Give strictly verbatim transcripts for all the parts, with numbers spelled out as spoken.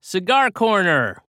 Cigar Corner.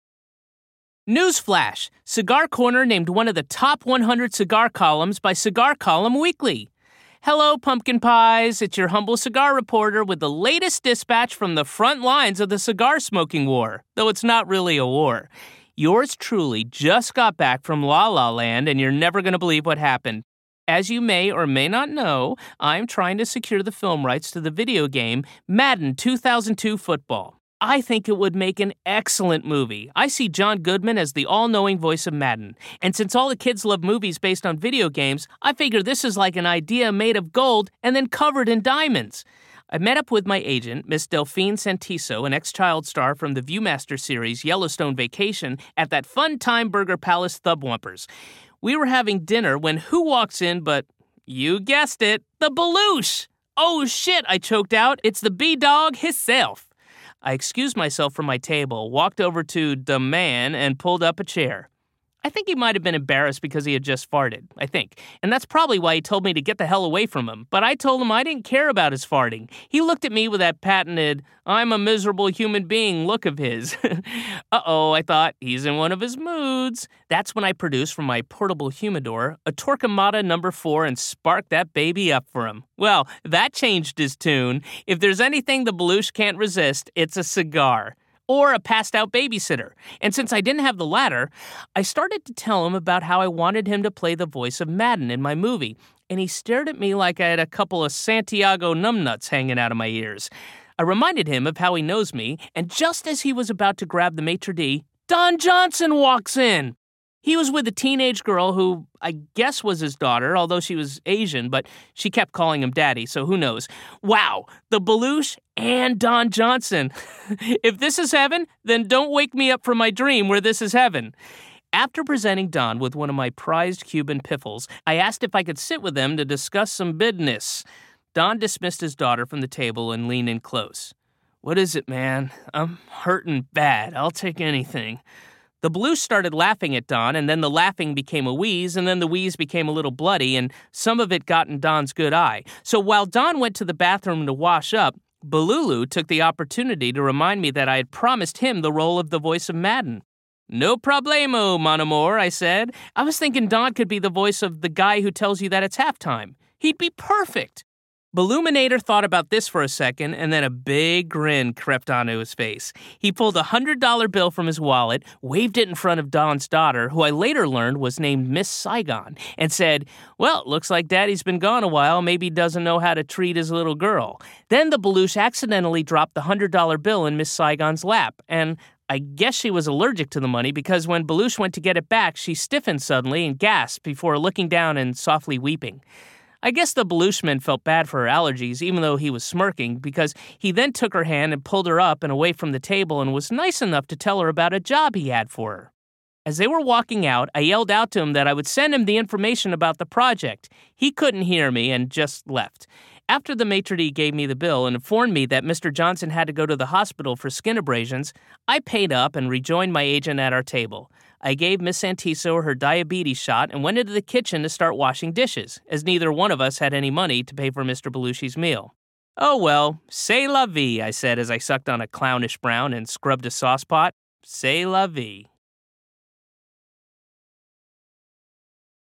Newsflash! Cigar Corner named one of the top one hundred cigar columns by Cigar Column Weekly. Hello, pumpkin pies. It's your humble cigar reporter with the latest dispatch from the front lines of the cigar smoking war, though it's not really a war. Yours truly just got back from La La Land, and you're never going to believe what happened. As you may or may not know, I'm trying to secure the film rights to the video game Madden two thousand two Football. I think it would make an excellent movie. I see John Goodman as the all-knowing voice of Madden. And since all the kids love movies based on video games, I figure this is like an idea made of gold and then covered in diamonds. I met up with my agent, Miss Delphine Santiso, an ex-child star from the Viewmaster series Yellowstone Vacation, at that fun Time Burger Palace Thubwumpers. We were having dinner when who walks in but, you guessed it, the Belush! Oh shit, I choked out. It's the B-Dog himself. I excused myself from my table, walked over to the man, and pulled up a chair. I think he might have been embarrassed because he had just farted, I think. And that's probably why he told me to get the hell away from him. But I told him I didn't care about his farting. He looked at me with that patented, I'm a miserable human being look of his. Uh-oh, I thought, he's in one of his moods. That's when I produced from my portable humidor a Torquemada number four and sparked that baby up for him. Well, that changed his tune. If there's anything the Belush can't resist, it's a cigar. Or a passed-out babysitter. And since I didn't have the latter, I started to tell him about how I wanted him to play the voice of Madden in my movie, and he stared at me like I had a couple of Santiago numbnuts hanging out of my ears. I reminded him of how he knows me, and just as he was about to grab the maitre d', Don Johnson walks in. He was with a teenage girl who I guess was his daughter, although she was Asian, but she kept calling him daddy, so who knows. Wow, the Belush and Don Johnson. If this is heaven, then don't wake me up from my dream where this is heaven. After presenting Don with one of my prized Cuban piffles, I asked if I could sit with them to discuss some business. Don dismissed his daughter from the table and leaned in close. What is it, man? I'm hurting bad. I'll take anything. The Belush started laughing at Don, and then the laughing became a wheeze, and then the wheeze became a little bloody, and some of it got in Don's good eye. So while Don went to the bathroom to wash up, Balulu took the opportunity to remind me that I had promised him the role of the voice of Madden. No problemo, mon amour, I said. I was thinking Don could be the voice of the guy who tells you that it's halftime. He'd be perfect. Balluminator thought about this for a second, and then a big grin crept onto his face. He pulled a one hundred dollar bill from his wallet, waved it in front of Don's daughter, who I later learned was named Miss Saigon, and said, well, looks like Daddy's been gone a while. Maybe he doesn't know how to treat his little girl. Then the Belush accidentally dropped the one hundred dollar bill in Miss Saigon's lap, and I guess she was allergic to the money because when Belush went to get it back, she stiffened suddenly and gasped before looking down and softly weeping. I guess the Belushman felt bad for her allergies, even though he was smirking, because he then took her hand and pulled her up and away from the table and was nice enough to tell her about a job he had for her. As they were walking out, I yelled out to him that I would send him the information about the project. He couldn't hear me and just left. After the maitre d' gave me the bill and informed me that Mister Johnson had to go to the hospital for skin abrasions, I paid up and rejoined my agent at our table. I gave Miss Santiso her diabetes shot and went into the kitchen to start washing dishes, as neither one of us had any money to pay for Mister Belushi's meal. Oh well, c'est la vie, I said as I sucked on a clownish brown and scrubbed a sauce pot. C'est la vie.